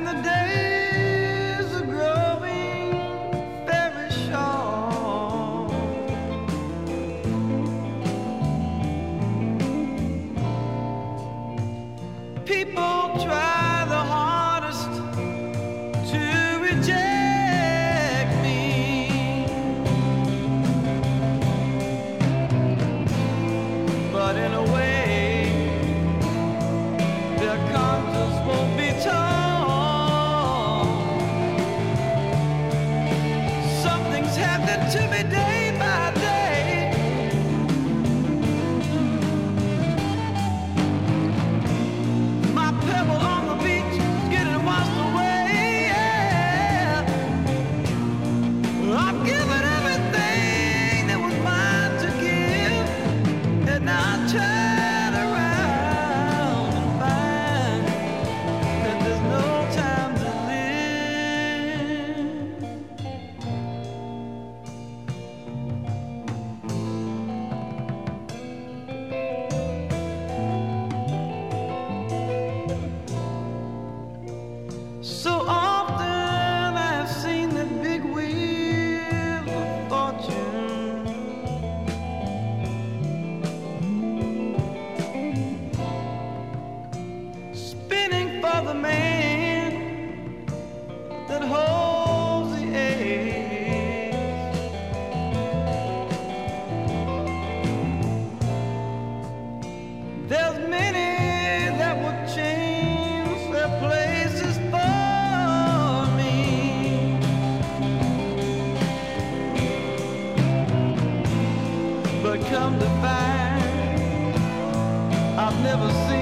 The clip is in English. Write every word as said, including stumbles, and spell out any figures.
and the days are growing very short. People try the hardest to reject me, but in a way their conscience won't be torn. Something's happening to me day by day. My pebble on the beach is getting washed away. Yeah. I've given everything that was mine to give, and now I turn around and find that there's no time to live. So often I've seen the big wheel of fortune spinning for the man that holds the ace. There's many that would change their places for me, but come to find I've never seen